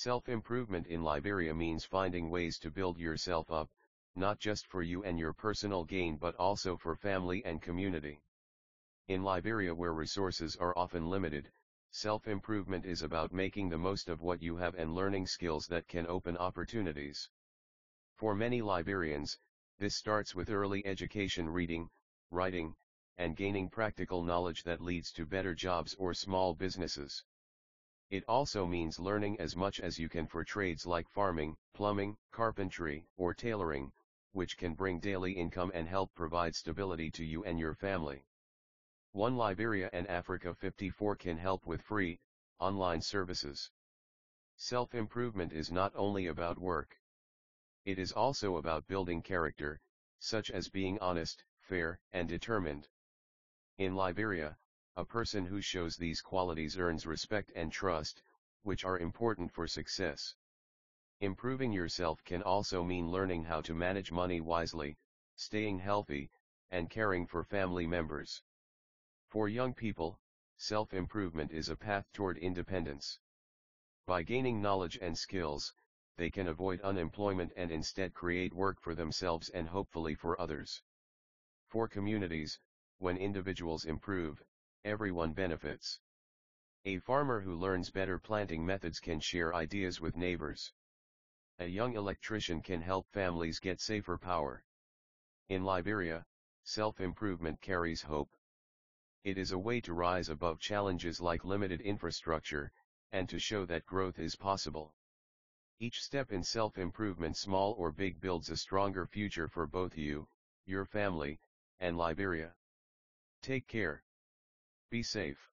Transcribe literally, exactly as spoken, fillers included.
Self-improvement in Liberia means finding ways to build yourself up, not just for you and your personal gain but also for family and community. In Liberia, where resources are often limited, self-improvement is about making the most of what you have and learning skills that can open opportunities. For many Liberians, this starts with early education, reading, writing, and gaining practical knowledge that leads to better jobs or small businesses. It also means learning as much as you can for trades like farming, plumbing, carpentry, or tailoring, which can bring daily income and help provide stability to you and your family. One Liberia and Africa fifty-four can help with free, online services. Self-improvement is not only about work. It is also about building character, such as being honest, fair, and determined. In Liberia, a person who shows these qualities earns respect and trust, which are important for success. Improving yourself can also mean learning how to manage money wisely, staying healthy, and caring for family members. For young people, self-improvement is a path toward independence. By gaining knowledge and skills, they can avoid unemployment and instead create work for themselves and hopefully for others. For communities, when individuals improve, everyone benefits. A farmer who learns better planting methods can share ideas with neighbors. A young electrician can help families get safer power. In Liberia, self-improvement carries hope. It is a way to rise above challenges like limited infrastructure, and to show that growth is possible. Each step in self-improvement, small or big, builds a stronger future for both you, your family, and Liberia. Take care. Be safe.